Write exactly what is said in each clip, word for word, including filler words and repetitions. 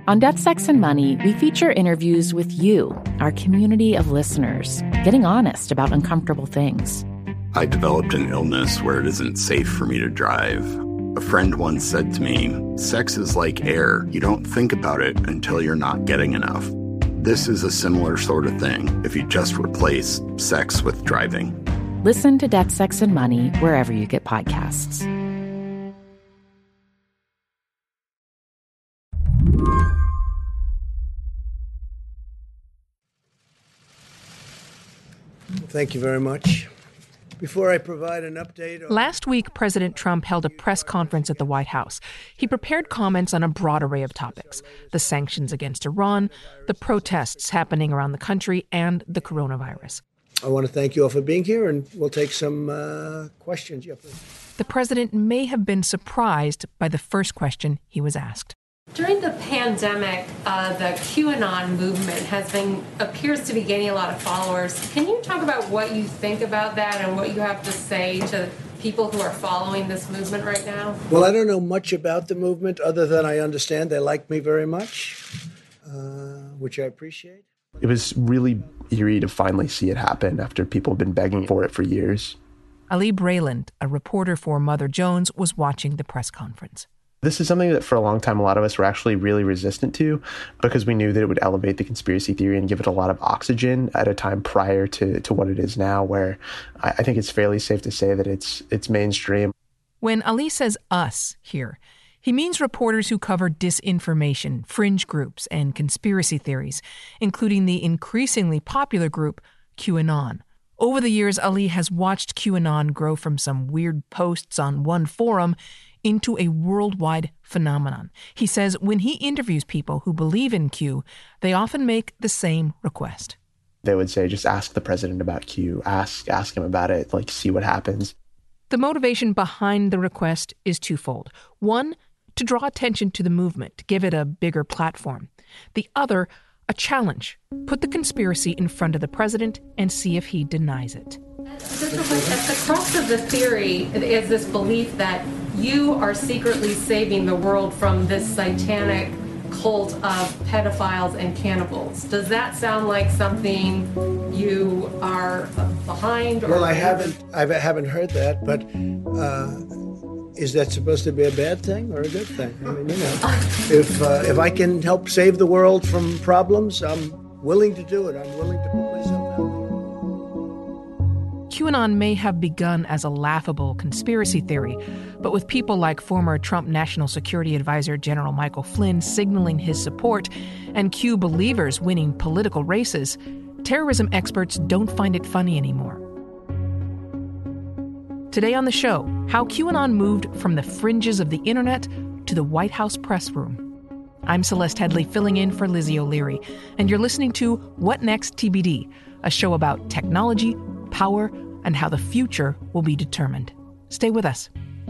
On Death, Sex, and Money, we feature interviews with you, our community of listeners, getting honest about uncomfortable things. I developed an illness where it isn't safe for me to drive. A friend once said to me, sex is like air. You don't think about it until you're not getting enough. This is a similar sort of thing if you just replace sex with driving. Listen to Death, Sex, and Money wherever you get podcasts. Thank you very much. Before I provide an update... On- Last week, President Trump held a press conference at the White House. He prepared comments on a broad array of topics: the sanctions against Iran, the protests happening around the country, and the coronavirus. I want to thank you all for being here, and we'll take some uh, questions. Yeah, please. The president may have been surprised by the first question he was asked. During the pandemic, uh, the QAnon movement has been appears to be gaining a lot of followers. Can you talk about what you think about that and what you have to say to people who are following this movement right now? Well, I don't know much about the movement other than I understand they like me very much, uh, which I appreciate. It was really eerie to finally see it happen after people have been begging for it for years. Ali Brayland, a reporter for Mother Jones, was watching the press conference. This is something that for a long time a lot of us were actually really resistant to because we knew that it would elevate the conspiracy theory and give it a lot of oxygen at a time prior to, to what it is now, where I, I think it's fairly safe to say that it's it's mainstream. When Ali says us here, he means reporters who cover disinformation, fringe groups, and conspiracy theories, including the increasingly popular group QAnon. Over the years, Ali has watched QAnon grow from some weird posts on one forum into a worldwide phenomenon. He says when he interviews people who believe in Q, they often make the same request. They would say, just ask the president about Q, ask ask him about it, like see what happens. The motivation behind the request is twofold. One, to draw attention to the movement, to give it a bigger platform. The other, a challenge. Put the conspiracy in front of the president and see if he denies it. At the crux of the theory is this belief that you are secretly saving the world from this satanic cult of pedophiles and cannibals. Does that sound like something you are behind? Or well, I haven't, I haven't heard that, but uh, is that supposed to be a bad thing or a good thing? I mean, you know, if uh, if I can help save the world from problems, I'm willing to do it. I'm willing to put myself out there. QAnon may have begun as a laughable conspiracy theory, but with people like former Trump National Security Advisor General Michael Flynn signaling his support and Q believers winning political races, terrorism experts don't find it funny anymore. Today on the show, how QAnon moved from the fringes of the internet to the White House press room. I'm Celeste Headley, filling in for Lizzie O'Leary, and you're listening to What Next T B D, a show about technology, power, and how the future will be determined. Stay with us.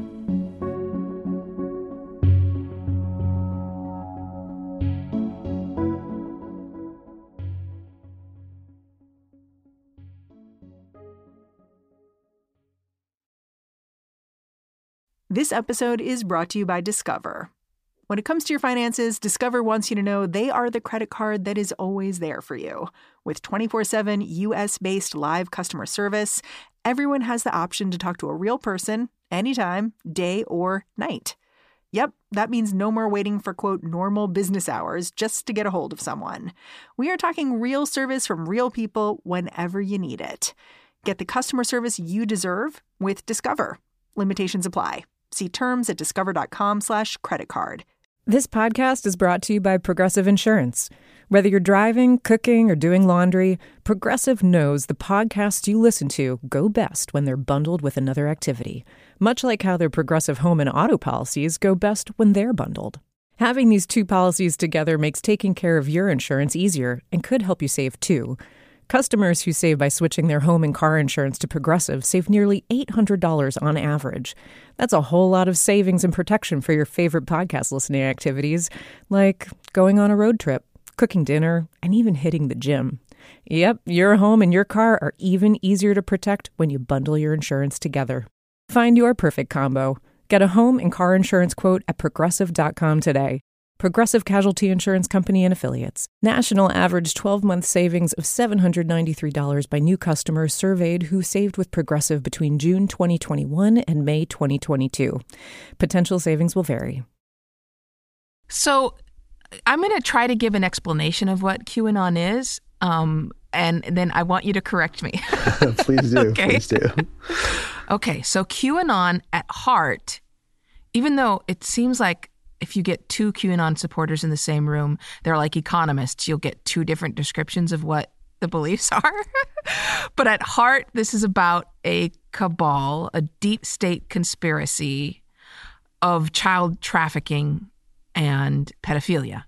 This episode is brought to you by Discover. When it comes to your finances, Discover wants you to know they are the credit card that is always there for you. With twenty-four seven U S-based live customer service, everyone has the option to talk to a real person anytime, day or night. Yep, that means no more waiting for, quote, normal business hours just to get a hold of someone. We are talking real service from real people whenever you need it. Get the customer service you deserve with Discover. Limitations apply. See terms at discover.com slash credit card. This podcast is brought to you by Progressive Insurance. Whether you're driving, cooking, or doing laundry, Progressive knows the podcasts you listen to go best when they're bundled with another activity, much like how their Progressive home and auto policies go best when they're bundled. Having these two policies together makes taking care of your insurance easier and could help you save too. Customers who save by switching their home and car insurance to Progressive save nearly eight hundred dollars on average. That's a whole lot of savings and protection for your favorite podcast listening activities, like going on a road trip, cooking dinner, and even hitting the gym. Yep, your home and your car are even easier to protect when you bundle your insurance together. Find your perfect combo. Get a home and car insurance quote at progressive dot com today. Progressive Casualty Insurance Company and Affiliates. National average twelve-month savings of seven hundred ninety-three dollars by new customers surveyed who saved with Progressive between June twenty twenty-one and May twenty twenty-two. Potential savings will vary. So I'm going to try to give an explanation of what QAnon is, um, and then I want you to correct me. Please do. Okay. Please do. Okay, so QAnon at heart, even though it seems like if you get two QAnon supporters in the same room, they're like economists, you'll get two different descriptions of what the beliefs are. But at heart, this is about a cabal, a deep state conspiracy of child trafficking and pedophilia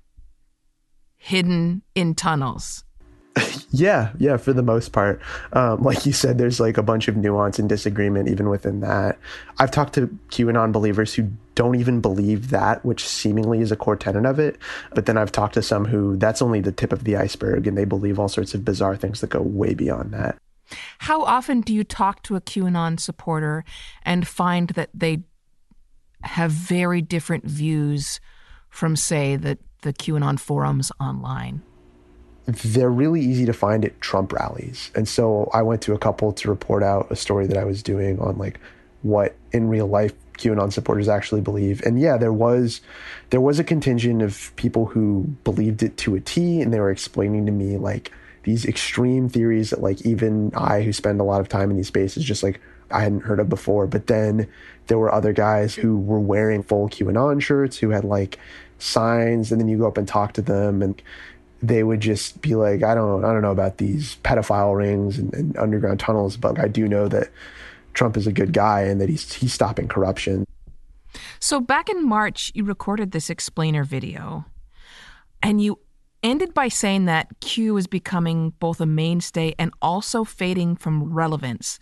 hidden in tunnels. Yeah, yeah, for the most part. Um, like you said, there's like a bunch of nuance and disagreement even within that. I've talked to QAnon believers who don't even believe that, which seemingly is a core tenet of it. But then I've talked to some who that's only the tip of the iceberg, and they believe all sorts of bizarre things that go way beyond that. How often do you talk to a QAnon supporter and find that they have very different views from, say, the, the QAnon forums online? They're really easy to find at Trump rallies. And so I went to a couple to report out a story that I was doing on like what in real life QAnon supporters actually believe. And yeah, there was there was a contingent of people who believed it to a T, and they were explaining to me like these extreme theories that like even I, who spend a lot of time in these spaces, just like I hadn't heard of before. But then there were other guys who were wearing full QAnon shirts, who had like signs, and then you go up and talk to them, and they would just be like, I don't, I don't know about these pedophile rings and, and underground tunnels, but I do know that Trump is a good guy and that he's he's stopping corruption. So back in March, you recorded this explainer video, and you ended by saying that Q is becoming both a mainstay and also fading from relevance.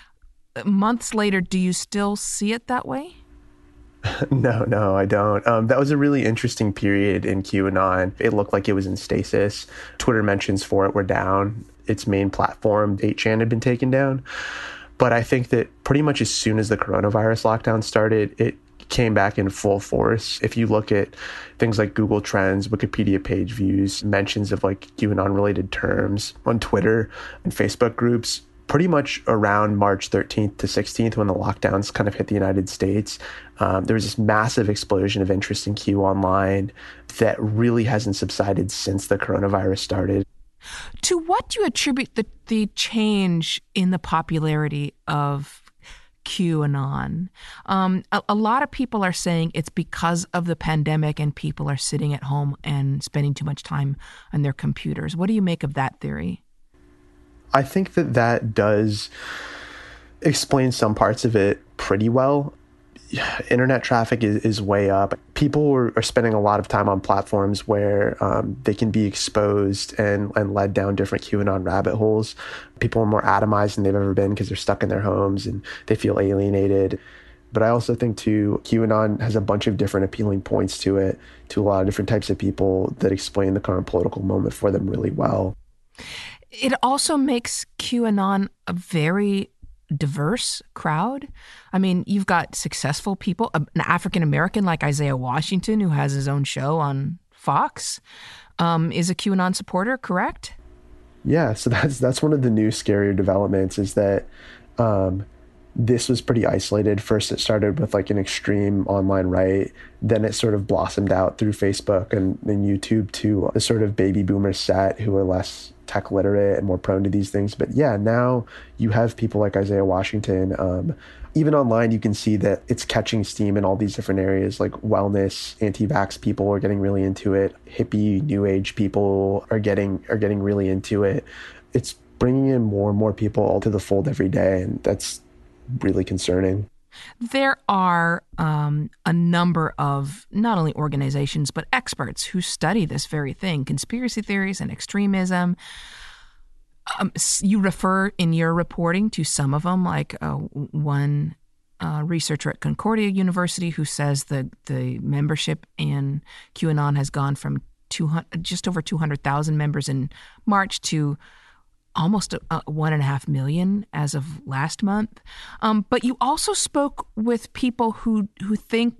Months later, do you still see it that way? No, no, I don't. Um, that was a really interesting period in QAnon. It looked like it was in stasis. Twitter mentions for it were down. Its main platform, eight chan, had been taken down. But I think that pretty much as soon as the coronavirus lockdown started, it came back in full force. If you look at things like Google Trends, Wikipedia page views, mentions of like QAnon-related terms on Twitter and Facebook groups, pretty much around March thirteenth to sixteenth, when the lockdowns kind of hit the United States, um, there was this massive explosion of interest in Q online that really hasn't subsided since the coronavirus started. To what do you attribute the, the change in the popularity of QAnon? Um, a, a lot of people are saying it's because of the pandemic and people are sitting at home and spending too much time on their computers. What do you make of that theory? I think that that does explain some parts of it pretty well. Internet traffic is, is way up. People are, are spending a lot of time on platforms where um, they can be exposed and, and led down different QAnon rabbit holes. People are more atomized than they've ever been because they're stuck in their homes and they feel alienated. But I also think, too, QAnon has a bunch of different appealing points to it, to a lot of different types of people that explain the current political moment for them really well. It also makes QAnon a very diverse crowd. I mean, you've got successful people, an African-American like Isaiah Washington, who has his own show on Fox, um, is a QAnon supporter, correct? Yeah, so that's that's one of the new scarier developments is that um, this was pretty isolated. First, it started with like an extreme online right. Then it sort of blossomed out through Facebook and, and YouTube to the sort of baby boomer set who are less tech literate and more prone to these things. But yeah, now you have people like Isaiah Washington. Um, even online, you can see that it's catching steam in all these different areas, like wellness, anti-vax people are getting really into it. Hippie, new age people are getting are getting really into it. It's bringing in more and more people to the fold every day, and that's really concerning. There are um, a number of not only organizations, but experts who study this very thing, conspiracy theories and extremism. Um, you refer in your reporting to some of them, like uh, one uh, researcher at Concordia University who says the, the membership in QAnon has gone from two hundred, just over two hundred thousand members in March to almost a, a one and a half million as of last month. Um, but you also spoke with people who who think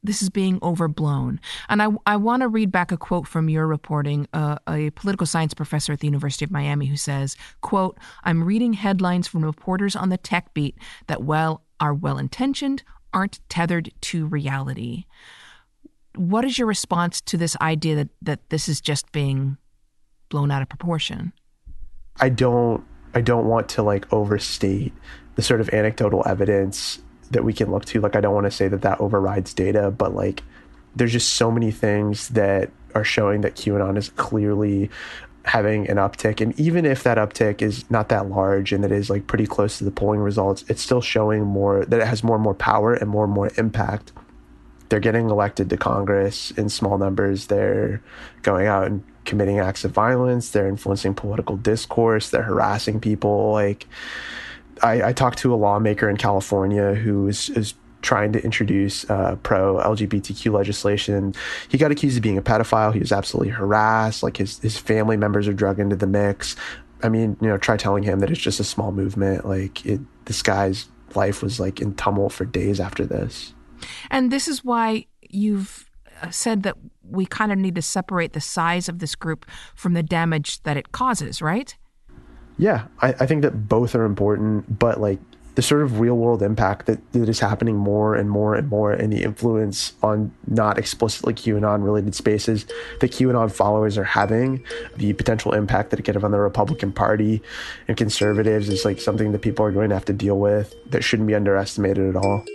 this is being overblown. And I, I want to read back a quote from your reporting, uh, a political science professor at the University of Miami who says, quote, "I'm reading headlines from reporters on the tech beat that, while are well-intentioned, aren't tethered to reality." What is your response to this idea that, that this is just being blown out of proportion? I don't I don't want to like overstate the sort of anecdotal evidence that we can look to. Like, I don't want to say that that overrides data, but like, there's just so many things that are showing that QAnon is clearly having an uptick. And even if that uptick is not that large and that is like pretty close to the polling results, it's still showing more, that it has more and more power and more and more impact. They're getting elected to Congress in small numbers. They're going out and committing acts of violence. They're influencing political discourse. They're harassing people. Like, I, I talked to a lawmaker in California who is, is trying to introduce uh, pro-L G B T Q legislation. He got accused of being a pedophile. He was absolutely harassed. Like, his, his family members are drug into the mix. I mean, you know, try telling him that it's just a small movement. Like, it, this guy's life was like in tumult for days after this. And this is why you've said that we kind of need to separate the size of this group from the damage that it causes, right? Yeah, I, I think that both are important, but like the sort of real world impact that, that is happening more and more and more, and the influence on not explicitly QAnon related spaces that QAnon followers are having, the potential impact that it could have on the Republican Party and conservatives is like something that people are going to have to deal with that shouldn't be underestimated at all.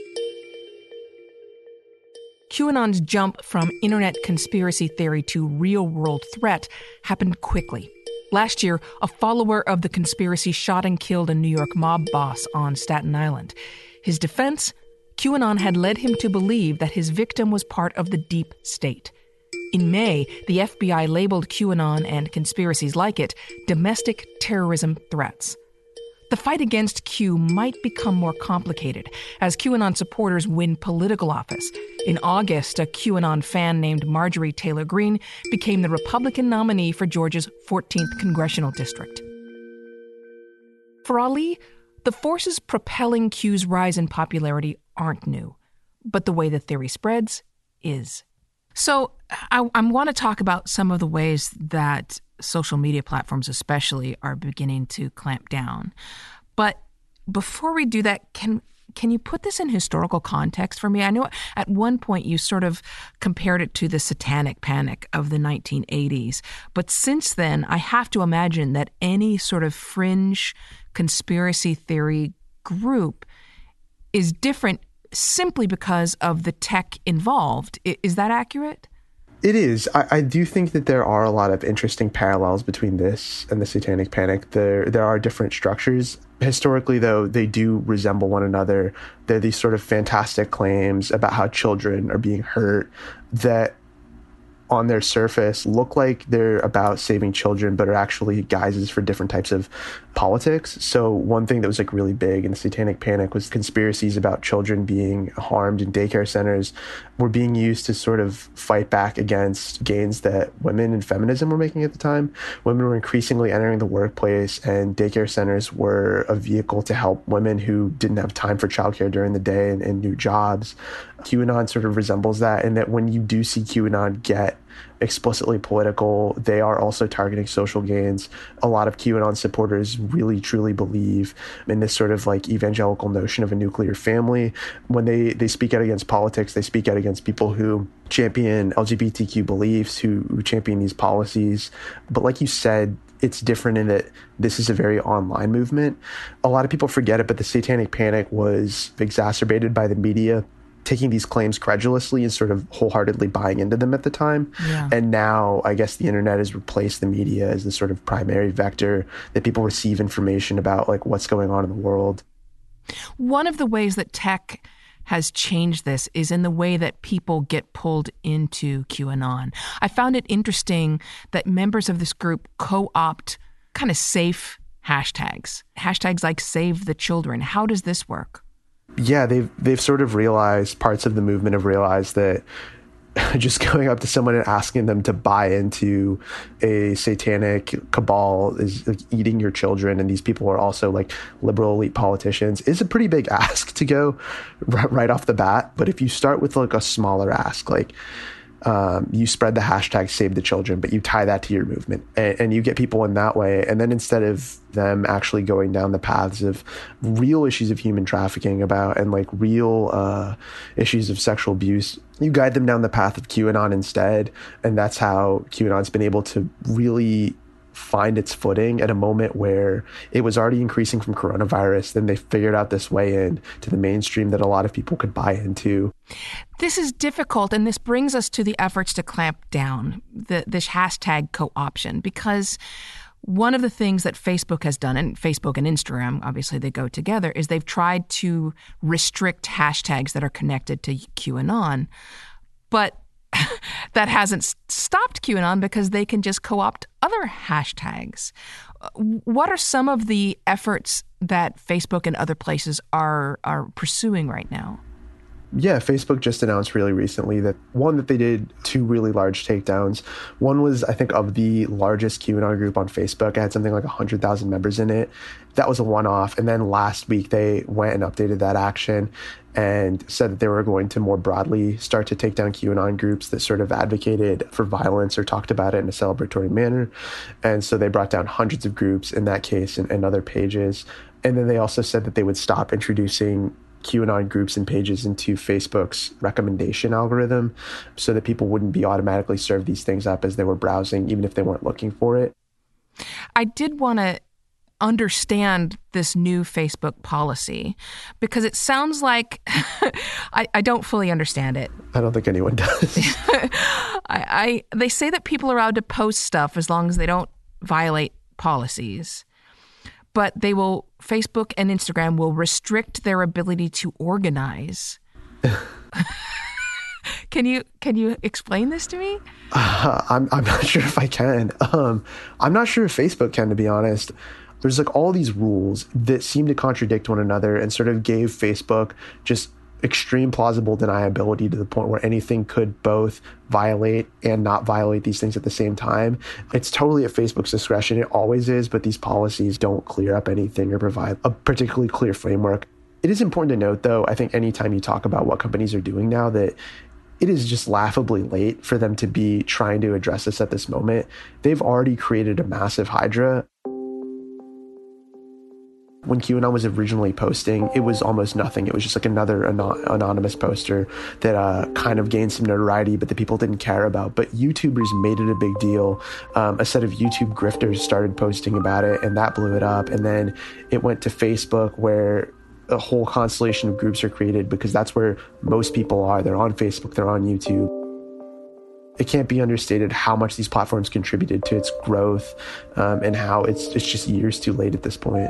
QAnon's jump from internet conspiracy theory to real-world threat happened quickly. Last year, a follower of the conspiracy shot and killed a New York mob boss on Staten Island. His defense? QAnon had led him to believe that his victim was part of the deep state. In May, the F B I labeled QAnon and conspiracies like it domestic terrorism threats. The fight against Q might become more complicated as QAnon supporters win political office. In August, a QAnon fan named Marjorie Taylor Greene became the Republican nominee for Georgia's fourteenth congressional district. For Ali, the forces propelling Q's rise in popularity aren't new, but the way the theory spreads is. So I, I want to talk about some of the ways that social media platforms especially are beginning to clamp down. But before we do that, can can you put this in historical context for me? I know at one point you sort of compared it to the satanic panic of the nineteen eighties. But since then, I have to imagine that any sort of fringe conspiracy theory group is different simply because of the tech involved. Is that accurate? It is. I, I do think that there are a lot of interesting parallels between this and the Satanic Panic. There there are different structures. Historically, though, they do resemble one another. They're these sort of fantastic claims about how children are being hurt that on their surface look like they're about saving children, but are actually guises for different types of politics. So one thing that was like really big in the Satanic Panic was conspiracies about children being harmed in daycare centers were being used to sort of fight back against gains that women and feminism were making at the time. Women were increasingly entering the workplace, and daycare centers were a vehicle to help women who didn't have time for childcare during the day and, and new jobs. QAnon sort of resembles that, in that when you do see QAnon get explicitly political, they are also targeting social gains. A lot of QAnon supporters really truly believe in this sort of like evangelical notion of a nuclear family. When they, they speak out against politics, they speak out against people who champion L G B T Q beliefs, who, who champion these policies. But like you said, it's different in that this is a very online movement. A lot of people forget it, but the Satanic Panic was exacerbated by the media taking these claims credulously and sort of wholeheartedly buying into them at the time. Yeah. And now I guess the internet has replaced the media as the sort of primary vector that people receive information about, like what's going on in the world. One of the ways that tech has changed this is in the way that people get pulled into QAnon. I found it interesting that members of this group co-opt kind of safe hashtags, hashtags like Save the Children. How does this work? Yeah, they've they've sort of realized, parts of the movement have realized that just going up to someone and asking them to buy into a satanic cabal is like eating your children, and these people are also like liberal elite politicians, is a pretty big ask to go r- right off the bat. But if you start with like a smaller ask, like um, you spread the hashtag Save the Children, but you tie that to your movement, and, and you get people in that way. And then instead of them actually going down the paths of real issues of human trafficking about and like real uh, issues of sexual abuse, you guide them down the path of QAnon instead. And that's how QAnon's been able to really find its footing at a moment where it was already increasing from coronavirus. Then they figured out this way in to the mainstream that a lot of people could buy into. This is difficult, and this brings us to the efforts to clamp down the, this hashtag co-option, because one of the things that Facebook has done, and Facebook and Instagram, obviously they go together, is they've tried to restrict hashtags that are connected to QAnon. But that hasn't stopped QAnon because they can just co-opt other hashtags. What are some of the efforts that Facebook and other places are are pursuing right now? Yeah, Facebook just announced really recently that, one, that they did two really large takedowns. One was, I think, of the largest QAnon group on Facebook. It had something like one hundred thousand members in it. That was a one-off. And then last week, they went and updated that action and said that they were going to more broadly start to take down QAnon groups that sort of advocated for violence or talked about it in a celebratory manner. And so they brought down hundreds of groups in that case and, and other pages. And then they also said that they would stop introducing QAnon groups and pages into Facebook's recommendation algorithm so that people wouldn't be automatically served these things up as they were browsing, even if they weren't looking for it. I did want to understand this new Facebook policy because it sounds like I, I don't fully understand it. I don't think anyone does. I, I they say that people are allowed to post stuff as long as they don't violate policies. But they will, Facebook and Instagram will restrict their ability to organize. Can you can you explain this to me? Uh, I'm I'm not sure if I can. Um, I'm not sure if Facebook can, to be honest. There's like all these rules that seem to contradict one another and sort of gave Facebook just extreme plausible deniability to the point where anything could both violate and not violate these things at the same time. It's totally at Facebook's discretion. It always is, but these policies don't clear up anything or provide a particularly clear framework. It is important to note, though, I think anytime you talk about what companies are doing now, that it is just laughably late for them to be trying to address this at this moment. They've already created a massive hydra. When QAnon was originally posting, it was almost nothing. It was just like another anon- anonymous poster that uh, kind of gained some notoriety, but the people didn't care about. But YouTubers made it a big deal. Um, a set of YouTube grifters started posting about it, and that blew it up. And then it went to Facebook, where a whole constellation of groups are created because that's where most people are. They're on Facebook, they're on YouTube. It can't be understated how much these platforms contributed to its growth um, and how it's it's just years too late at this point.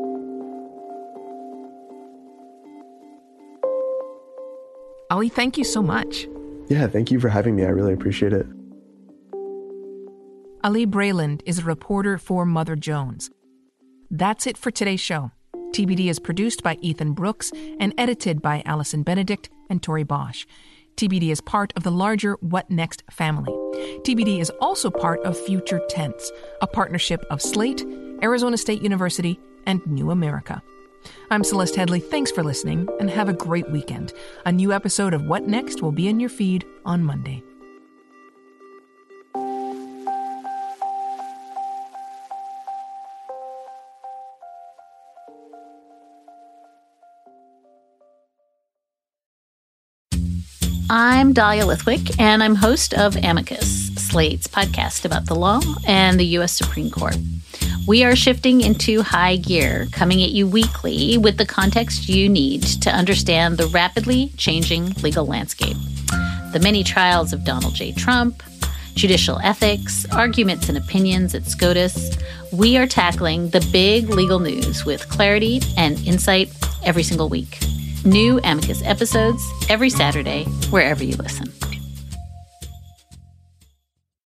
Ali, thank you so much. Yeah, thank you for having me. I really appreciate it. Ali Breland is a reporter for Mother Jones. That's it for today's show. T B D is produced by Ethan Brooks and edited by Allison Benedict and Tori Bosch. T B D is part of the larger What Next family. T B D is also part of Future Tense, a partnership of Slate, Arizona State University, and New America. I'm Celeste Headley. Thanks for listening, and have a great weekend. A new episode of What Next will be in your feed on Monday. I'm Dahlia Lithwick, and I'm host of Amicus, Slate's podcast about the law and the U S Supreme Court. We are shifting into high gear, coming at you weekly with the context you need to understand the rapidly changing legal landscape. The many trials of Donald J. Trump, judicial ethics, arguments and opinions at SCOTUS. We are tackling the big legal news with clarity and insight every single week. New Amicus episodes every Saturday, wherever you listen.